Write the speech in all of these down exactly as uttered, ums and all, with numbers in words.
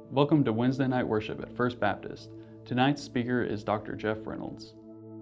Welcome to Wednesday night worship at First Baptist. Tonight's speaker is Doctor Jeff Reynolds.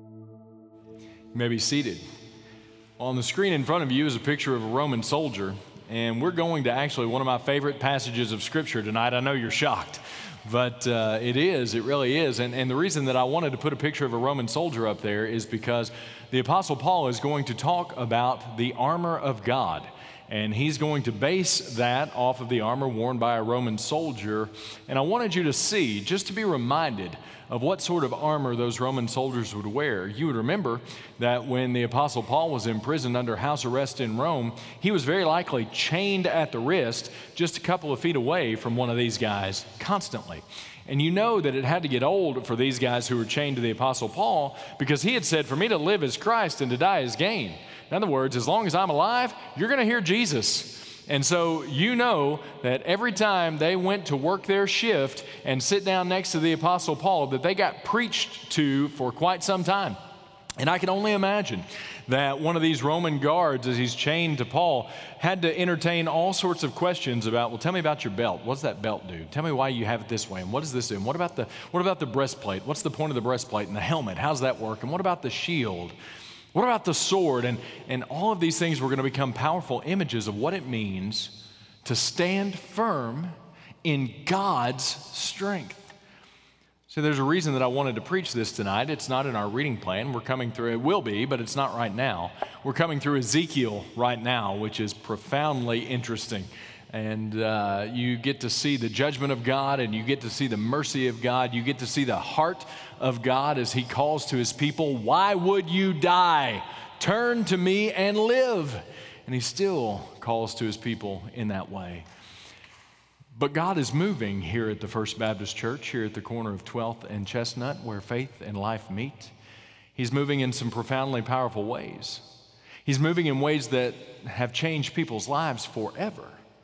You may be seated. On the screen in front of you is a picture of a Roman soldier, and we're going to actually one of my favorite passages of Scripture tonight. I know you're shocked, but uh, it is, it really is. And, and the reason that I wanted to put a picture of a Roman soldier up there is because the Apostle Paul is going to talk about the armor of God. And he's going to base that off of the armor worn by a Roman soldier. And I wanted you to see, just to be reminded of what sort of armor those Roman soldiers would wear. You would remember that when the Apostle Paul was imprisoned under house arrest in Rome, he was very likely chained at the wrist just a couple of feet away from one of these guys constantly. And you know that it had to get old for these guys who were chained to the Apostle Paul, because he had said, for me to live is Christ and to die is gain. In other words, as long as I'm alive, you're going to hear Jesus. And so you know that every time they went to work their shift and sit down next to the Apostle Paul, that they got preached to for quite some time. And I can only imagine that one of these Roman guards, as he's chained to Paul, had to entertain all sorts of questions about, well, tell me about your belt. What's that belt do? Tell me why you have it this way. And what does this do? And what about the, what about the breastplate? What's the point of the breastplate? And the helmet? How's that work? And what about the shield? What about the sword? And, and all of these things were going to become powerful images of what it means to stand firm in God's strength. So there's a reason that I wanted to preach this tonight. It's not in our reading plan. We're coming through, it will be, but it's not right now. We're coming through Ezekiel right now, which is profoundly interesting. And uh, you get to see the judgment of God, and you get to see the mercy of God. You get to see the heart of God as he calls to his people, why would you die? Turn to me and live. And he still calls to his people in that way. But God is moving here at the First Baptist Church, here at the corner of twelfth and Chestnut, where faith and life meet. He's moving in some profoundly powerful ways. He's moving in ways that have changed people's lives forever.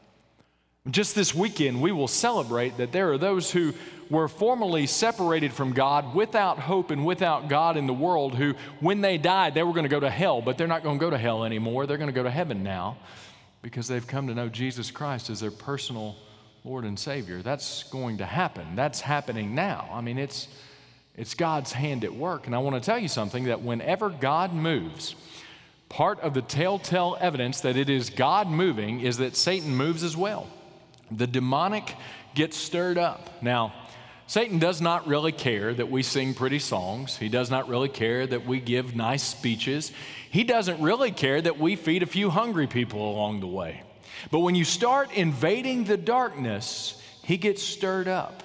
Just this weekend, we will celebrate that there are those who were formerly separated from God, without hope and without God in the world, who, when they died, they were going to go to hell, but they're not going to go to hell anymore. They're going to go to heaven now because they've come to know Jesus Christ as their personal Lord and Savior. That's going to happen. That's happening now. I mean, it's, it's God's hand at work. And I want to tell you something, that whenever God moves, part of the telltale evidence that it is God moving is that Satan moves as well. The demonic gets stirred up. Now, Satan does not really care that we sing pretty songs. He does not really care that we give nice speeches. He doesn't really care that we feed a few hungry people along the way. But when you start invading the darkness, he gets stirred up.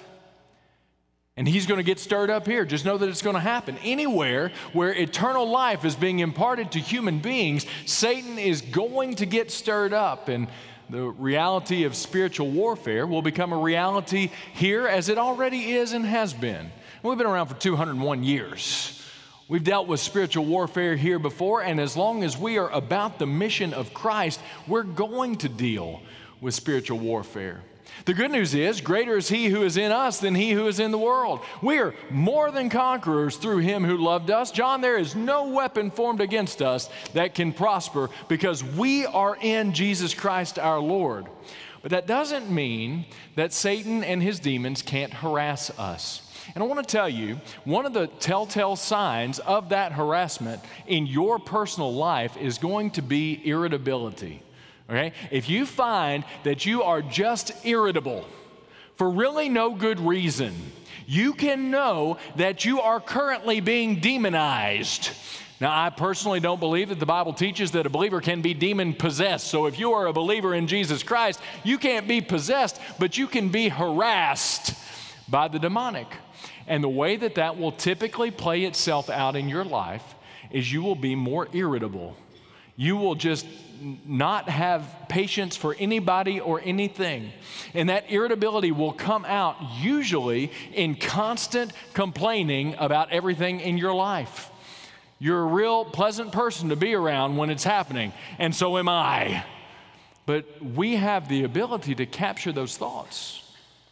And he's going to get stirred up here. Just know that it's going to happen. Anywhere where eternal life is being imparted to human beings, Satan is going to get stirred up. And the reality of spiritual warfare will become a reality here, as it already is and has been. We've been around for two hundred one years. We've dealt with spiritual warfare here before, and as long as we are about the mission of Christ, we're going to deal with spiritual warfare. The good news is, greater is he who is in us than he who is in the world. We are more than conquerors through him who loved us. John, there is no weapon formed against us that can prosper, because we are in Jesus Christ our Lord. But that doesn't mean that Satan and his demons can't harass us. And I want to tell you, one of the telltale signs of that harassment in your personal life is going to be irritability. Okay? If you find that you are just irritable for really no good reason, you can know that you are currently being demonized. Now, I personally don't believe that the Bible teaches that a believer can be demon-possessed. So if you are a believer in Jesus Christ, you can't be possessed, but you can be harassed by the demonic. And the way that that will typically play itself out in your life is you will be more irritable. You will just not have patience for anybody or anything. And that irritability will come out usually in constant complaining about everything in your life. You're a real pleasant person to be around when it's happening, and so am I. But we have the ability to capture those thoughts,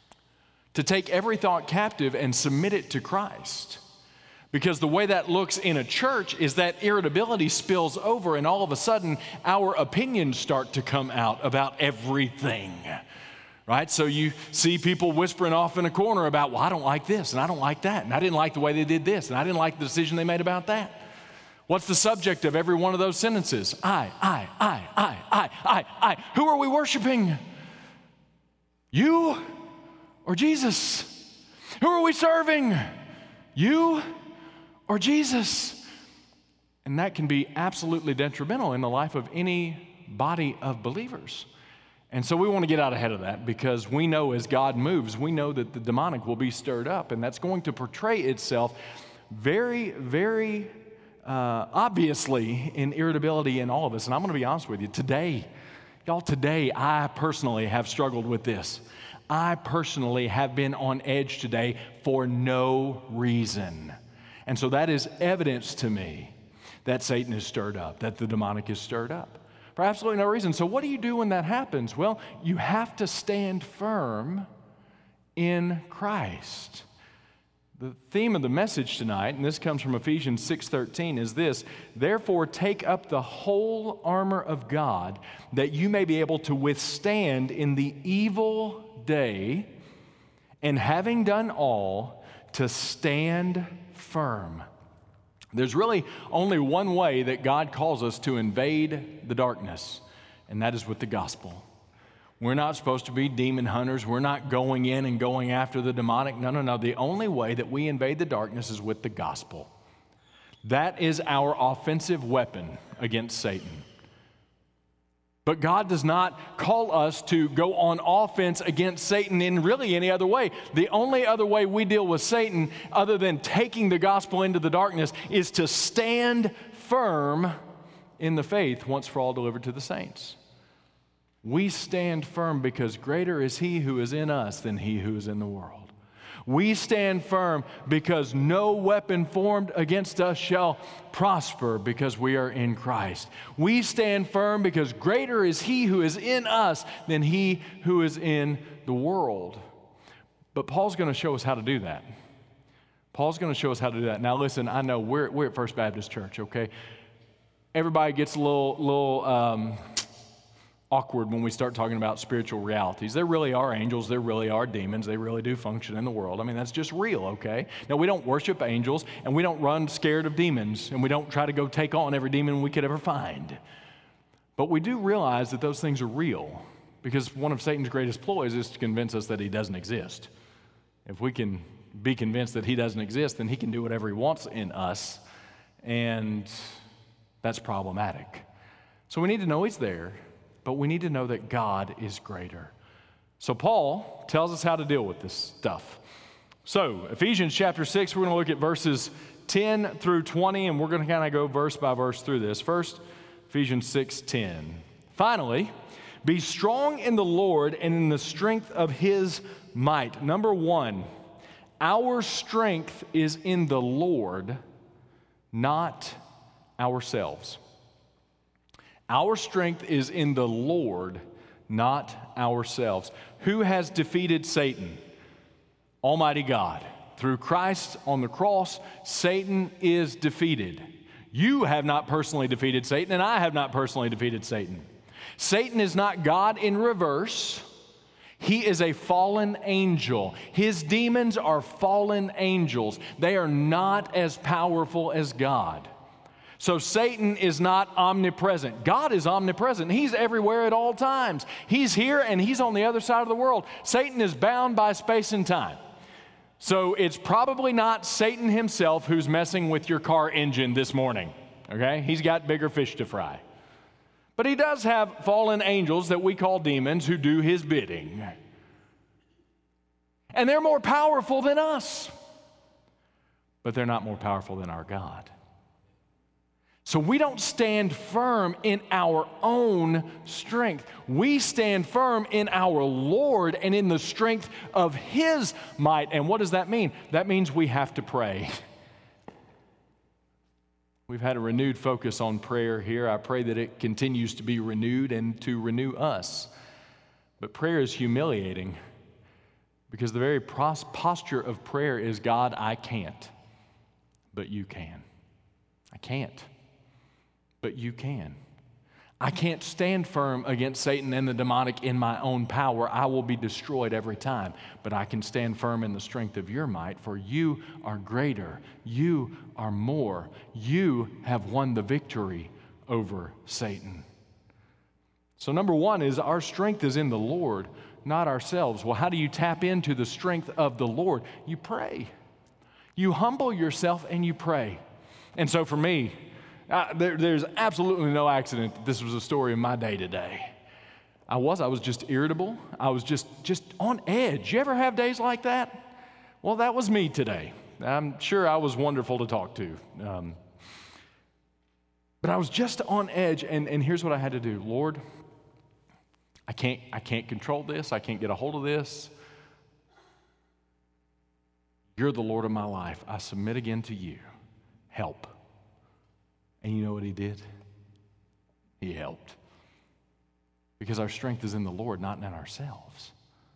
to take every thought captive and submit it to Christ. Because the way that looks in a church is that irritability spills over, and all of a sudden our opinions start to come out about everything. right? So you see people whispering off in a corner about, well, I don't like this, and I don't like that, and I didn't like the way they did this, and I didn't like the decision they made about that. What's the subject of every one of those sentences? I, I, I, I, I, I, I. Who are we worshiping? You or Jesus? Who are we serving? You or Jesus? And that can be absolutely detrimental in the life of any body of believers. And so we want to get out ahead of that, because we know as God moves, we know that the demonic will be stirred up, and that's going to portray itself very, very uh, obviously in irritability in all of us. And I'm going to be honest with you, today, y'all, today I personally have struggled with this. I personally have been on edge today for no reason. And so that is evidence to me that Satan is stirred up, that the demonic is stirred up. For absolutely no reason. So what do you do when that happens? Well, you have to stand firm in Christ. The theme of the message tonight, and this comes from Ephesians six thirteen, is this: therefore take up the whole armor of God, that you may be able to withstand in the evil day, and having done all, to stand firm. There's really only one way that God calls us to invade the darkness, and that is with the gospel. We're not supposed to be demon hunters. We're not going in and going after the demonic. No, no, no. The only way that we invade the darkness is with the gospel. That is our offensive weapon against Satan. But God does not call us to go on offense against Satan in really any other way. The only other way we deal with Satan, other than taking the gospel into the darkness, is to stand firm in the faith once for all delivered to the saints. We stand firm because greater is He who is in us than he who is in the world. We stand firm because no weapon formed against us shall prosper, because we are in Christ. We stand firm because greater is He who is in us than he who is in the world. But Paul's going to show us how to do that. Paul's going to show us how to do that. Now listen, I know we're, we're at First Baptist Church, okay? Everybody gets a little, little um, awkward when we start talking about spiritual realities. There really are angels, there really are demons, they really do function in the world. I mean, that's just real, okay? Now, we don't worship angels, and we don't run scared of demons, and we don't try to go take on every demon we could ever find. But we do realize that those things are real, because one of Satan's greatest ploys is to convince us that he doesn't exist. If we can be convinced that he doesn't exist, then he can do whatever he wants in us, and that's problematic. So we need to know he's there, but we need to know that God is greater. So Paul tells us how to deal with this stuff. So Ephesians chapter six, we're going to look at verses ten through twenty, and we're going to kind of go verse by verse through this. First, Ephesians six ten. Finally, be strong in the Lord and in the strength of His might. Number one, our strength is in the Lord, not ourselves. Our strength is in the Lord, not ourselves. Who has defeated Satan? Almighty God. Through Christ on the cross, Satan is defeated. You have not personally defeated Satan, and I have not personally defeated Satan. Satan is not God in reverse. He is a fallen angel. His demons are fallen angels. They are not as powerful as God. So Satan is not omnipresent. God is omnipresent. He's everywhere at all times. He's here and He's on the other side of the world. Satan is bound by space and time. So it's probably not Satan himself who's messing with your car engine this morning, okay? He's got bigger fish to fry. But he does have fallen angels that we call demons who do his bidding. And they're more powerful than us. But they're not more powerful than our God. So we don't stand firm in our own strength. We stand firm in our Lord and in the strength of His might. And what does that mean? That means we have to pray. We've had a renewed focus on prayer here. I pray that it continues to be renewed and to renew us. But prayer is humiliating because the very posture of prayer is, God, I can't, but you can. I can't. But you can. I can't stand firm against Satan and the demonic in my own power. I will be destroyed every time. But I can stand firm in the strength of your might, for you are greater. You are more. You have won the victory over Satan. So number one is our strength is in the Lord, not ourselves. Well, how do you tap into the strength of the Lord? You pray. You humble yourself and you pray. And so for me, Uh, there, there's absolutely no accident that this was a story of my day today. I was, I was just irritable. I was just, just on edge. You ever have days like that? Well, that was me today. I'm sure I was wonderful to talk to. Um, but I was just on edge, and, and here's what I had to do. Lord, I can't, I can't control this. I can't get a hold of this. You're the Lord of my life. I submit again to you. Help. And you know what he did? He helped. Because our strength is in the Lord, not in ourselves.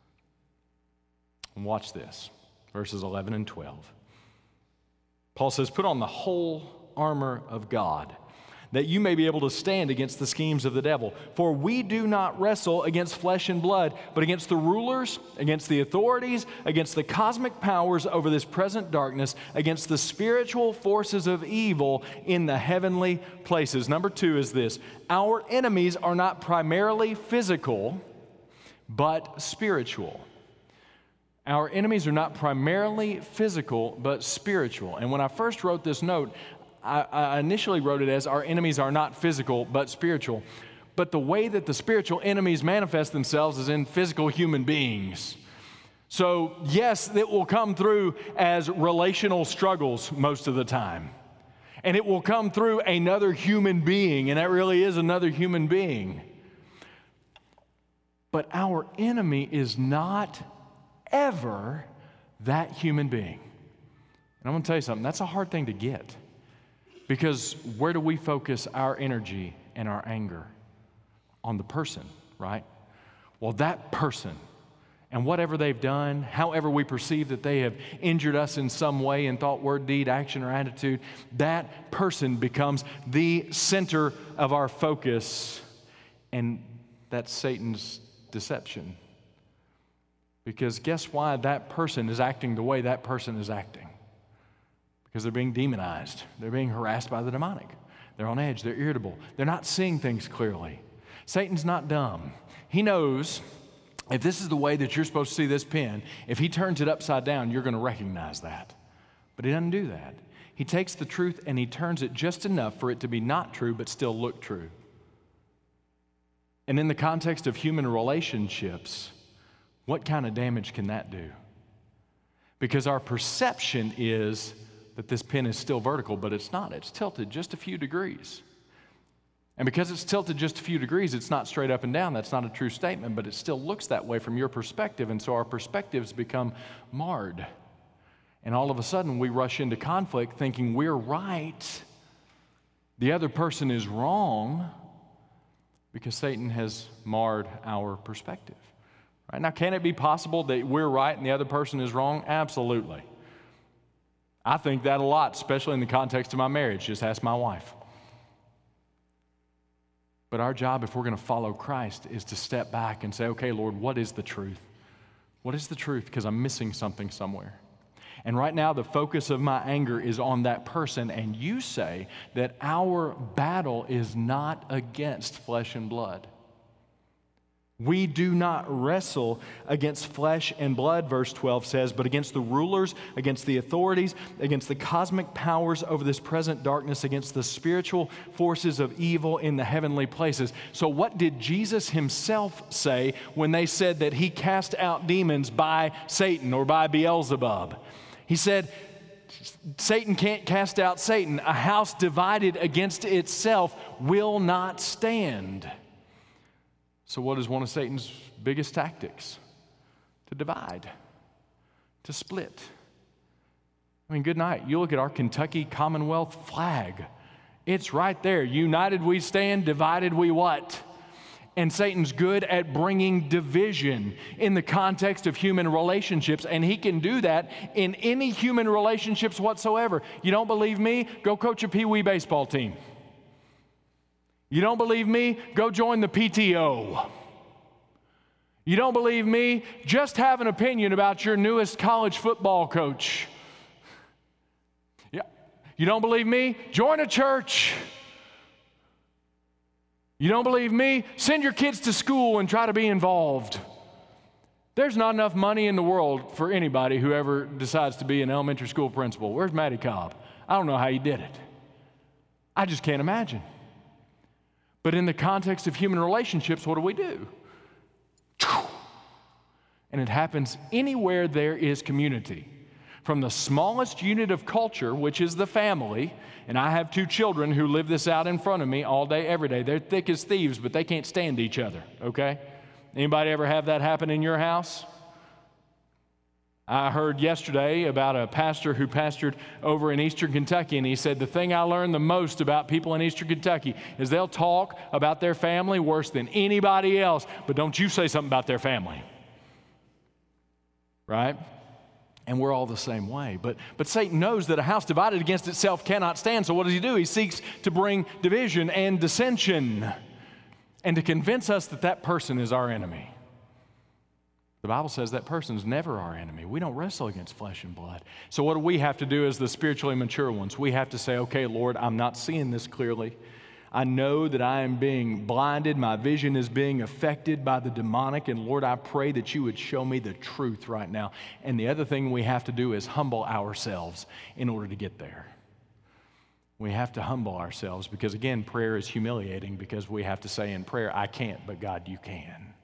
And watch this, verses eleven and twelve. Paul says, put on the whole armor of God, that you may be able to stand against the schemes of the devil. For we do not wrestle against flesh and blood, but against the rulers, against the authorities, against the cosmic powers over this present darkness, against the spiritual forces of evil in the heavenly places. Number two is this: our enemies are not primarily physical, but spiritual. Our enemies are not primarily physical, but spiritual. And when I first wrote this note, I, I initially wrote it as our enemies are not physical, but spiritual. But the way that the spiritual enemies manifest themselves is in physical human beings. So yes, it will come through as relational struggles most of the time. And it will come through another human being, and that really is another human being. But our enemy is not ever that human being. And I'm going to tell you something, that's a hard thing to get. Because where do we focus our energy and our anger? On the person, right? Well, that person, and whatever they've done, however we perceive that they have injured us in some way in thought, word, deed, action, or attitude, that person becomes the center of our focus, and that's Satan's deception. Because guess why that person is acting the way that person is acting? Because they're being demonized. They're being harassed by the demonic. They're on edge. They're irritable. They're not seeing things clearly. Satan's not dumb. He knows if this is the way that you're supposed to see this pen, if he turns it upside down, you're going to recognize that. But he doesn't do that. He takes the truth and he turns it just enough for it to be not true, but still look true. And in the context of human relationships, what kind of damage can that do? Because our perception is that this pen is still vertical, but it's not. It's tilted just a few degrees. And because it's tilted just a few degrees, it's not straight up and down. That's not a true statement, but it still looks that way from your perspective. And so our perspectives become marred. And all of a sudden, we rush into conflict thinking we're right. The other person is wrong because Satan has marred our perspective. Right? Now, can it be possible that we're right and the other person is wrong? Absolutely. I think that a lot, especially in the context of my marriage. Just ask my wife. But our job, if we're going to follow Christ, is to step back and say, okay, Lord, what is the truth? What is the truth? Because I'm missing something somewhere. And right now, the focus of my anger is on that person, and you say that our battle is not against flesh and blood. We do not wrestle against flesh and blood, verse twelve says, but against the rulers, against the authorities, against the cosmic powers over this present darkness, against the spiritual forces of evil in the heavenly places. So what did Jesus himself say when they said that he cast out demons by Satan or by Beelzebub? He said, Satan can't cast out Satan. A house divided against itself will not stand. So what is one of Satan's biggest tactics? To divide, to split. I mean, good night. You look at our Kentucky Commonwealth flag. It's right there. United we stand, divided we what? And Satan's good at bringing division in the context of human relationships, and he can do that in any human relationships whatsoever. You don't believe me? Go coach a Pee Wee baseball team. You don't believe me? Go join the P T O. You don't believe me? Just have an opinion about your newest college football coach. Yeah. You don't believe me? Join a church. You don't believe me? Send your kids to school and try to be involved. There's not enough money in the world for anybody who ever decides to be an elementary school principal. Where's Matty Cobb? I don't know how he did it. I just can't imagine. But in the context of human relationships, what do we do? And it happens anywhere there is community. From the smallest unit of culture, which is the family, and I have two children who live this out in front of me all day, every day. They're thick as thieves, but they can't stand each other, okay? Anybody ever have that happen in your house? I heard yesterday about a pastor who pastored over in Eastern Kentucky, and he said, the thing I learned the most about people in Eastern Kentucky is they'll talk about their family worse than anybody else, but don't you say something about their family. Right? And we're all the same way. But, but Satan knows that a house divided against itself cannot stand, so what does he do? He seeks to bring division and dissension and to convince us that that person is our enemy. The Bible says that person is never our enemy. We don't wrestle against flesh and blood. So what do we have to do as the spiritually mature ones? We have to say, okay, Lord, I'm not seeing this clearly. I know that I am being blinded. My vision is being affected by the demonic. And Lord, I pray that you would show me the truth right now. And the other thing we have to do is humble ourselves in order to get there. We have to humble ourselves because, again, prayer is humiliating because we have to say in prayer, I can't, but God, you can.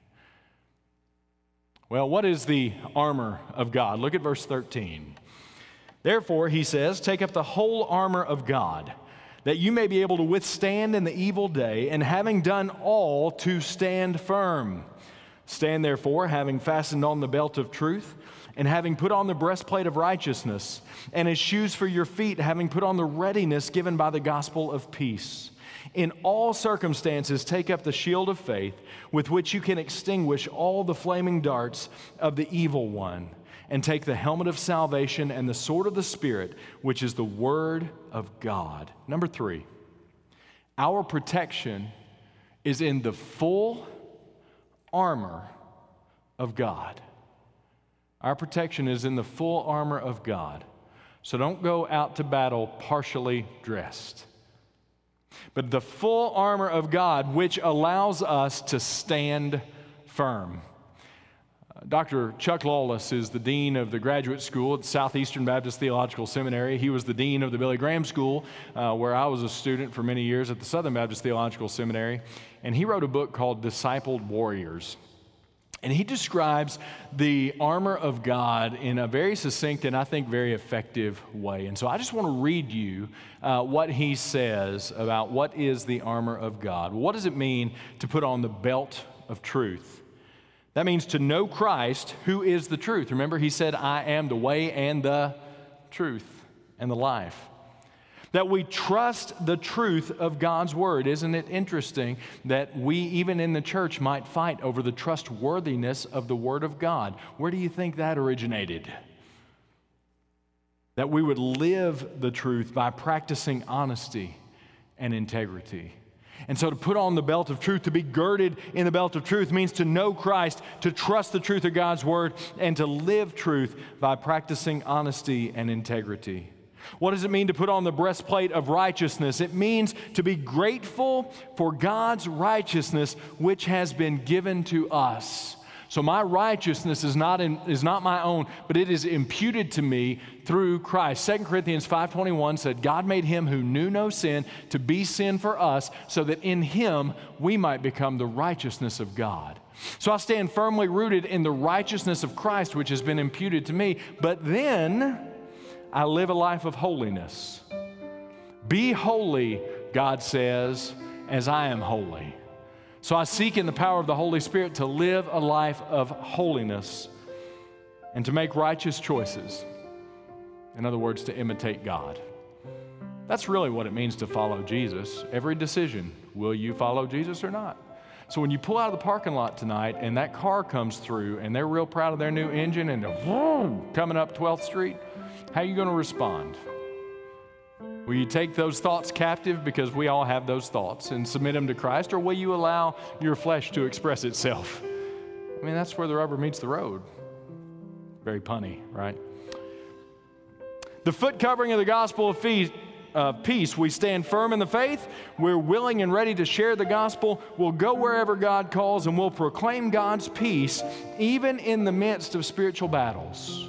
Well, what is the armor of God? Look at verse thirteen. Therefore, he says, take up the whole armor of God, that you may be able to withstand in the evil day, and having done all, to stand firm. Stand therefore, having fastened on the belt of truth, and having put on the breastplate of righteousness, and as shoes for your feet, having put on the readiness given by the gospel of peace. In all circumstances, take up the shield of faith, with which you can extinguish all the flaming darts of the evil one, and take the helmet of salvation and the sword of the Spirit, which is the word of God. Number three, our protection is in the full armor of God. Our protection is in the full armor of God. So don't go out to battle partially dressed. But the full armor of God, which allows us to stand firm. Doctor Chuck Lawless is the dean of the graduate school at Southeastern Baptist Theological Seminary. He was the dean of the Billy Graham School, uh, where I was a student for many years at the Southern Baptist Theological Seminary. And he wrote a book called Discipled Warriors. And he describes the armor of God in a very succinct and I think very effective way. And so I just want to read you uh, what he says about what is the armor of God. What does it mean to put on the belt of truth? That means to know Christ, who is the truth. Remember, he said, I am the way and the truth and the life. That we trust the truth of God's word. Isn't it interesting that we, even in the church, might fight over the trustworthiness of the word of God? Where do you think that originated? That we would live the truth by practicing honesty and integrity. And so to put on the belt of truth, to be girded in the belt of truth, means to know Christ, to trust the truth of God's word, and to live truth by practicing honesty and integrity. What does it mean to put on the breastplate of righteousness? It means to be grateful for God's righteousness, which has been given to us. So my righteousness is not in, is not my own, but it is imputed to me through Christ. Second Corinthians five twenty-one said, God made him who knew no sin to be sin for us, so that in him we might become the righteousness of God. So I stand firmly rooted in the righteousness of Christ, which has been imputed to me. But then I live a life of holiness. Be holy, God says, as I am holy. So I seek in the power of the Holy Spirit to live a life of holiness and to make righteous choices. In other words, to imitate God. That's really what it means to follow Jesus. Every decision, will you follow Jesus or not? So when you pull out of the parking lot tonight and that car comes through and they're real proud of their new engine and they're coming up twelfth Street, how are you going to respond? Will you take those thoughts captive, because we all have those thoughts, and submit them to Christ, or will you allow your flesh to express itself? I mean, that's where the rubber meets the road. Very punny, right? The foot covering of the gospel of feet, Uh, peace. We stand firm in the faith. We're willing and ready to share the gospel. We'll go wherever God calls, and we'll proclaim God's peace even in the midst of spiritual battles.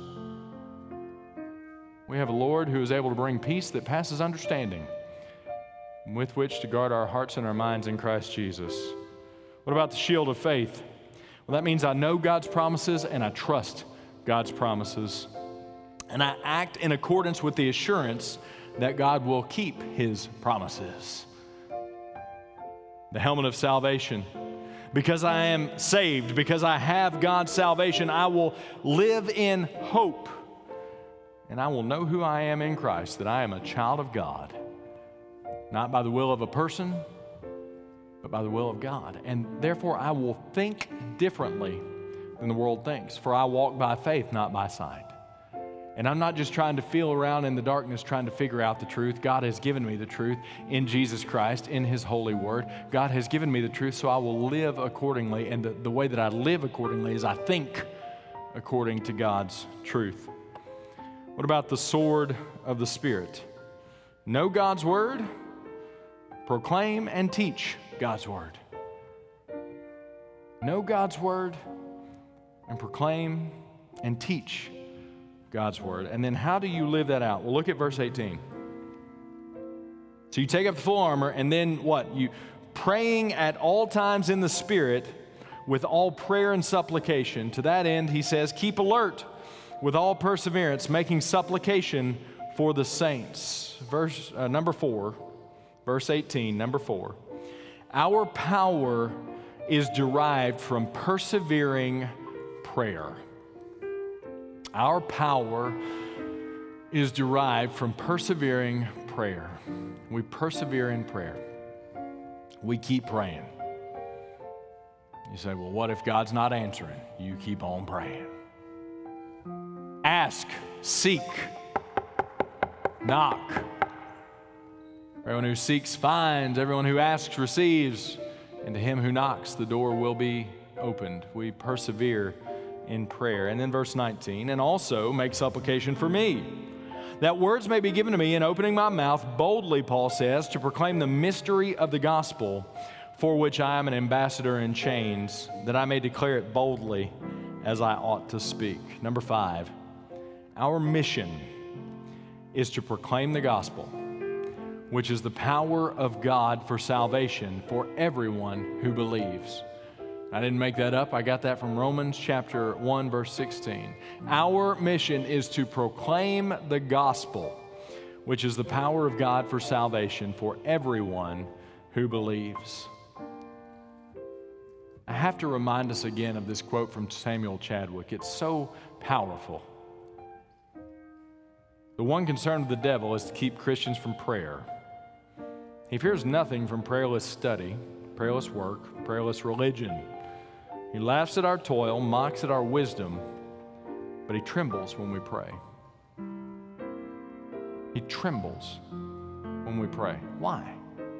We have a Lord who is able to bring peace that passes understanding, with which to guard our hearts and our minds in Christ Jesus. What about the shield of faith? Well, that means I know God's promises and I trust God's promises, and I act in accordance with the assurance that God will keep His promises. The helmet of salvation. Because I am saved, because I have God's salvation, I will live in hope. And I will know who I am in Christ, that I am a child of God. Not by the will of a person, but by the will of God. And therefore I will think differently than the world thinks. For I walk by faith, not by sight. And I'm not just trying to feel around in the darkness trying to figure out the truth. God has given me the truth in Jesus Christ, in His holy word. God has given me the truth, so I will live accordingly. And the, the way that I live accordingly is I think according to God's truth. What about the sword of the Spirit? Know God's word, proclaim and teach God's word. Know God's word and proclaim and teach God's word. And then how do you live that out? Well, look at verse eighteen. So you take up the full armor, and then what? You praying at all times in the Spirit with all prayer and supplication. To that end, he says, keep alert with all perseverance, making supplication for the saints. Verse uh, number four, verse eighteen, number four. Our power is derived from persevering prayer. Our power is derived from persevering prayer. We persevere in prayer. We keep praying. You say, well, what if God's not answering? You keep on praying. Ask, seek, knock. Everyone who seeks finds, everyone who asks receives, and to him who knocks, the door will be opened. We persevere in prayer. And then verse nineteen, and also make supplication for me, that words may be given to me in opening my mouth boldly, Paul says, to proclaim the mystery of the gospel, for which I am an ambassador in chains, that I may declare it boldly as I ought to speak. Number five, our mission is to proclaim the gospel, which is the power of God for salvation for everyone who believes. I didn't make that up. I got that from Romans chapter one, verse sixteen. Our mission is to proclaim the gospel, which is the power of God for salvation for everyone who believes. I have to remind us again of this quote from Samuel Chadwick. It's so powerful. The one concern of the devil is to keep Christians from prayer. He fears nothing from prayerless study, prayerless work, prayerless religion. He laughs at our toil, mocks at our wisdom, but he trembles when we pray. He trembles when we pray. Why?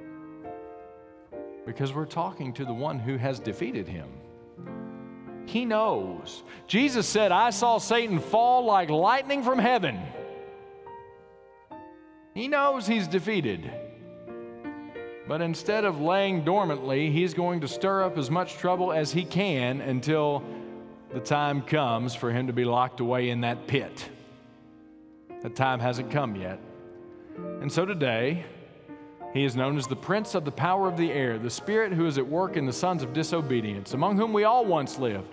Because we're talking to the one who has defeated him. He knows. Jesus said, I saw Satan fall like lightning from heaven. He knows he's defeated. But instead of laying dormantly, he's going to stir up as much trouble as he can until the time comes for him to be locked away in that pit. That time hasn't come yet. And so today, he is known as the prince of the power of the air, the spirit who is at work in the sons of disobedience, among whom we all once lived.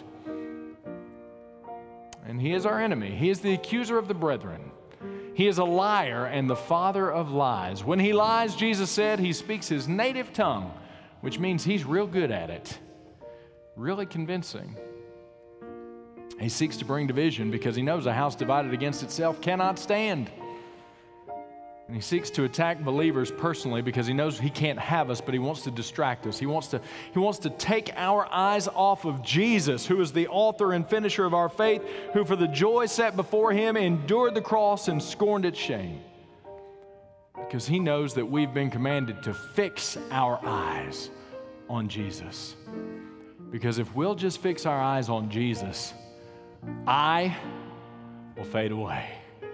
And he is our enemy. He is the accuser of the brethren. He is a liar and the father of lies. When he lies, Jesus said, he speaks his native tongue, which means he's real good at it, really convincing. He seeks to bring division because he knows a house divided against itself cannot stand. And he seeks to attack believers personally because he knows he can't have us, but he wants to distract us. He wants to, he wants to take our eyes off of Jesus, who is the author and finisher of our faith, who for the joy set before him endured the cross and scorned its shame. because he knows that we've been commanded to fix our eyes on Jesus. Because if we'll just fix our eyes on Jesus, I will fade away.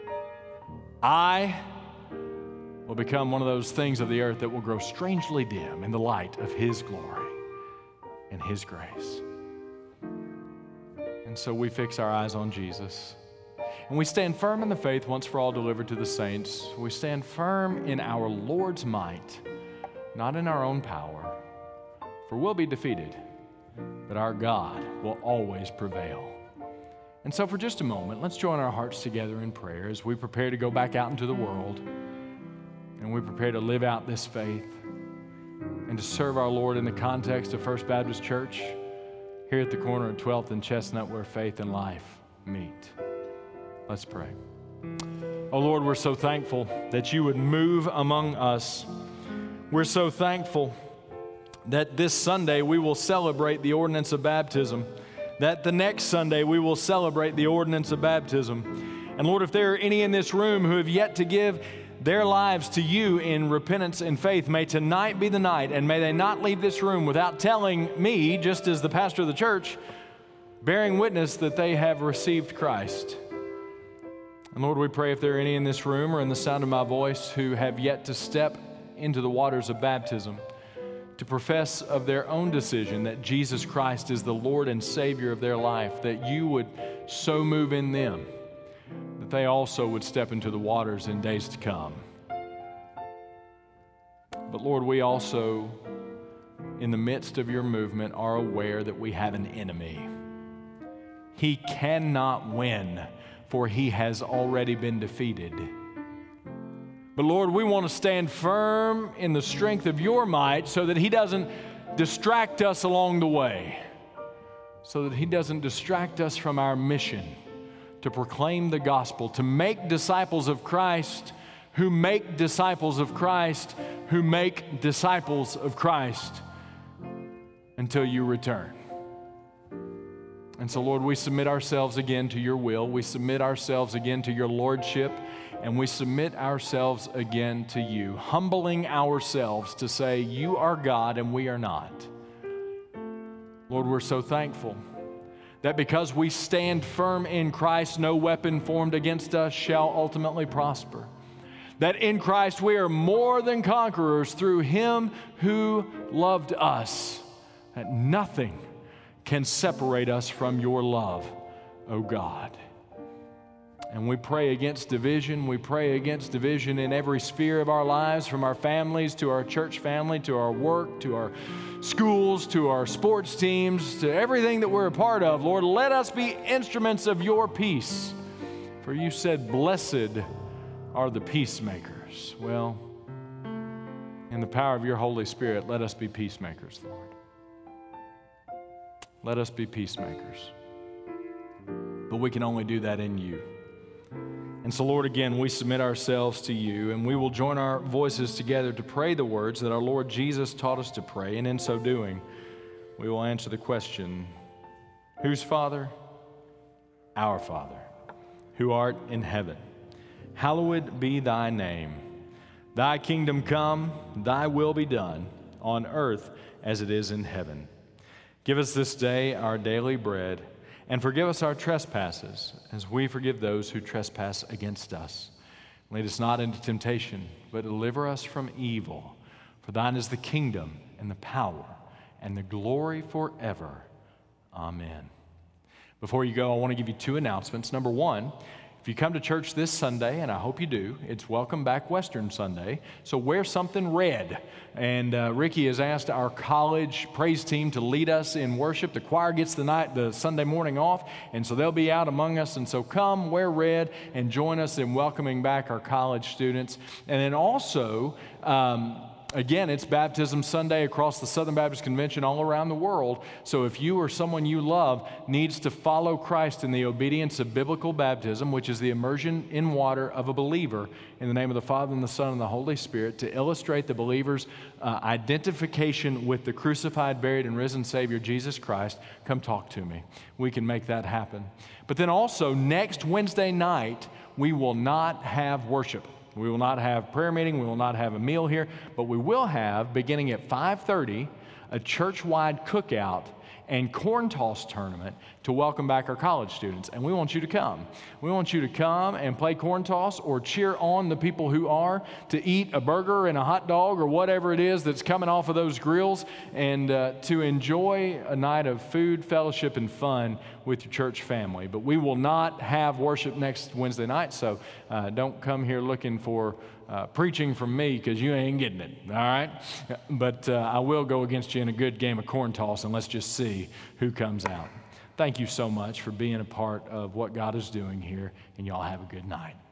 I will become one of those things of the earth that will grow strangely dim in the light of his glory and his grace. And so we fix our eyes on Jesus. And we stand firm in the faith once for all delivered to the saints. We stand firm in our Lord's might, not in our own power. For we'll be defeated, but our God will always prevail. And so for just a moment, let's join our hearts together in prayer as we prepare to go back out into the world and we prepare to live out this faith and to serve our Lord in the context of First Baptist Church here at the corner of twelfth and Chestnut, where faith and life meet. Let's pray. Oh Lord, we're so thankful that you would move among us. We're so thankful that this Sunday we will celebrate the ordinance of baptism, that the next Sunday we will celebrate the ordinance of baptism. And Lord, if there are any in this room who have yet to give their lives to you in repentance and faith, may tonight be the night, and may they not leave this room without telling me, just as the pastor of the church, bearing witness that they have received Christ. And Lord, we pray if there are any in this room or in the sound of my voice who have yet to step into the waters of baptism, to profess of their own decision that Jesus Christ is the Lord and Savior of their life, that you would so move in them that they also would step into the waters in days to come. But Lord, we also, in the midst of your movement, are aware that we have an enemy. He cannot win, for he has already been defeated. But Lord, we want to stand firm in the strength of your might so that he doesn't distract us along the way, so that he doesn't distract us from our mission to proclaim the gospel, to make disciples of Christ who make disciples of Christ who make disciples of Christ until you return. And so, Lord, we submit ourselves again to your will. We submit ourselves again to your lordship. And we submit ourselves again to you, humbling ourselves to say, you are God and we are not. Lord, we're so thankful that because we stand firm in Christ, no weapon formed against us shall ultimately prosper. That in Christ we are more than conquerors through him who loved us. That nothing can separate us from your love, O God. And we pray against division. We pray against division in every sphere of our lives, from our families to our church family, to our work, to our schools, to our sports teams, to everything that we're a part of. Lord, let us be instruments of your peace. For you said, blessed are the peacemakers. Well, in the power of your Holy Spirit, let us be peacemakers, Lord. Let us be peacemakers. But we can only do that in you. And so, Lord, again, we submit ourselves to you, and we will join our voices together to pray the words that our Lord Jesus taught us to pray. And in so doing, we will answer the question, whose Father? Our Father, who art in heaven. Hallowed be thy name. Thy kingdom come, thy will be done, on earth as it is in heaven. Give us this day our daily bread, and forgive us our trespasses, as we forgive those who trespass against us. Lead us not into temptation, but deliver us from evil. For thine is the kingdom, and the power, and the glory forever. Amen. Before you go, I want to give you two announcements. Number one, if you come to church this Sunday, and I hope you do, it's Welcome Back Western Sunday, so wear something red. And uh, Ricky has asked our college praise team to lead us in worship. The choir gets the night, the Sunday morning off, and so they'll be out among us. And so come, wear red, and join us in welcoming back our college students. And then also, um, again, it's Baptism Sunday across the Southern Baptist Convention all around the world. So if you or someone you love needs to follow Christ in the obedience of biblical baptism, which is the immersion in water of a believer in the name of the Father and the Son and the Holy Spirit, to illustrate the believer's uh, identification with the crucified, buried, and risen Savior, Jesus Christ, come talk to me. We can make that happen. But then also, next Wednesday night, we will not have worship. We will not have prayer meeting. We will not have a meal here. But we will have, beginning at five thirty, a church-wide cookout and corn toss tournament to welcome back our college students. And we want you to come. We want you to come and play corn toss or cheer on the people who are to eat a burger and a hot dog or whatever it is that's coming off of those grills, and uh, to enjoy a night of food, fellowship, and fun with your church family. But we will not have worship next Wednesday night, so uh, don't come here looking for Uh, preaching from me, because you ain't getting it, all right? But uh, I will go against you in a good game of corn toss, and let's just see who comes out. Thank you so much for being a part of what God is doing here, and y'all have a good night.